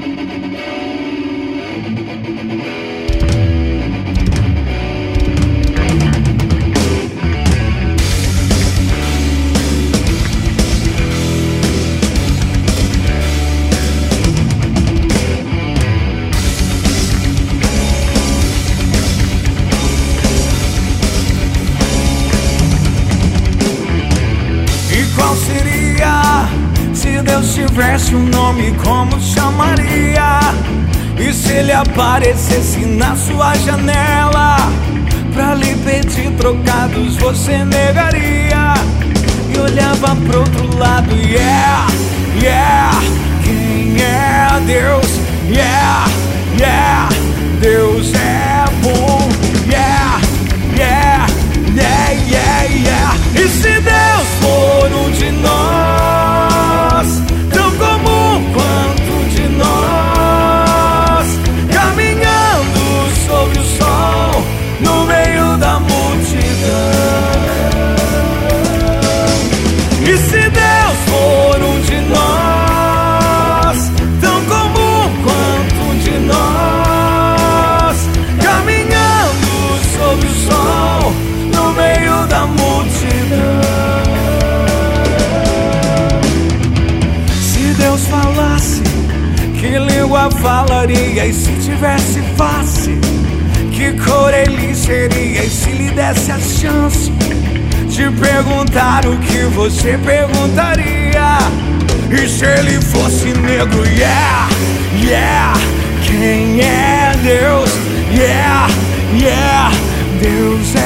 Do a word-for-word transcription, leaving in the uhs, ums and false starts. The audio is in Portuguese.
Qual seria se Deus tivesse um nome, como chamaria? E se ele aparecesse na sua janela pra lhe pedir trocados, você negaria? E olhava pro outro lado, yeah, yeah. Quem é Deus? Yeah, yeah. Deus é bom, yeah, yeah, yeah, yeah, yeah. E se Deus for um de nós, tão comum quanto de nós, caminhando sobre o sol, no meio da multidão. E se Deus for um de nós, tão comum quanto de nós, caminhando sobre o sol, no meio da multidão. Se Deus falasse, que língua falaria? E se tivesse face, que cor ele seria? E se lhe desse a chance de perguntar o que você perguntaria? E se ele fosse negro? Yeah, yeah. Quem é Deus? Yeah, yeah. Deus é